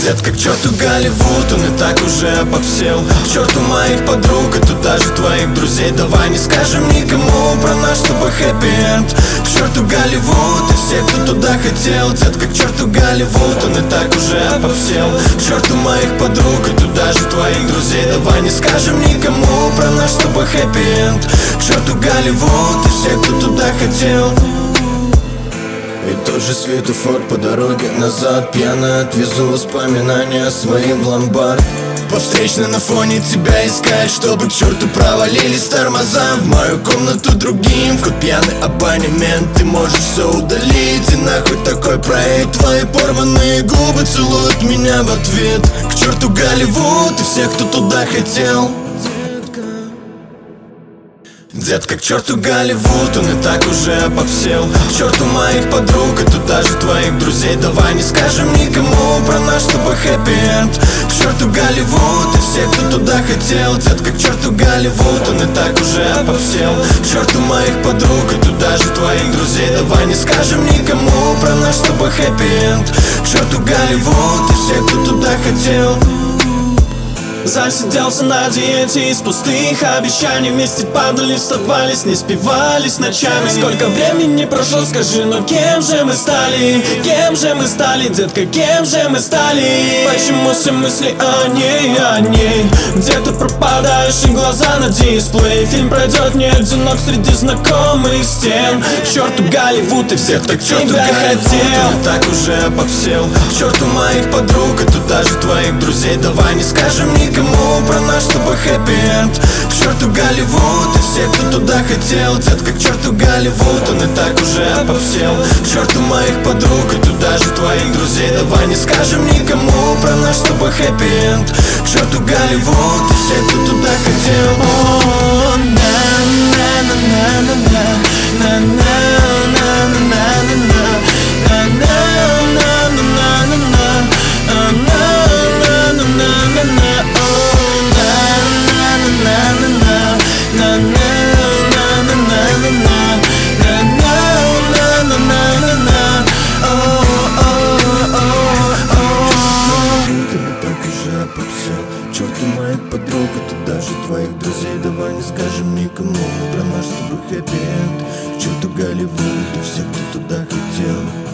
Детка, к черту Голливуд, он и так уже обобсел. К черту моих подруг и туда же твоих друзей. Давай не скажем никому про наш с тобой хэппи-энд. К черту Голливуд и все, кто туда хотел. Детка, к черту Голливуд, он и так уже обобсел. К черту моих подруг и туда же твоих друзей. Давай не скажем никому про наш с тобой хэппи-энд. К черту Голливуд и все, кто туда хотел. И тот же светофор по дороге назад. Пьяно отвезу воспоминания своим в ломбард. По встречной на фоне тебя искать, чтобы к черту провалились тормоза. В мою комнату другим вход, пьяный абонемент. Ты можешь все удалить, и нахуй такой проект. Твои порванные губы целуют меня в ответ. К черту Голливуд и всех, кто туда хотел. Детка, к черту Голливуд, он и так уже обобсел. К черту моих подруг и туда же твоих друзей. Давай не скажем никому про наш с тобой хэппи-энд. К черту Голливуд и все, кто туда хотел. Детка, к черту Голливуд, он и так уже обобсел. К черту моих подруг и туда же твоих друзей. Давай не скажем никому про наш с тобой хэппи-энд. К черту Голливуд и все, кто туда хотел. Засиделся на диете из пустых обещаний. Вместе падали, вставались, не спивались ночами. Сколько времени прошло, скажи, но кем же мы стали? Кем же мы стали, детка, кем же мы стали? Почему все мысли о ней? Где-то пропадаешь, и глаза на дисплей. Фильм пройдет не одинок среди знакомых стен. К черту Голливуд и всех, кто тебя хотел. Он и так уже обобсел. К черту моих подруг и туда же твоих друзей. Давай не скажем никому про наш с тобой хэппи-энд. К черту Голливуд и все, кто туда хотел. Детка, к черту Голливуд, он и так уже обобсел. К черту моих подруг и туда же твоих друзей. Давай не скажем никому про наш с тобой хэппи-энд. К черту Голливуд и все, кто туда хотел. О, на-на-на-на-на-на, на-на-на-на-на-на, на-на-на-на-на-на. Черту моих подруг, это даже твоих друзей. Давай не скажем никому про наш с тобой хэппи-энд. К черту Голливуд и всех, кто туда хотел.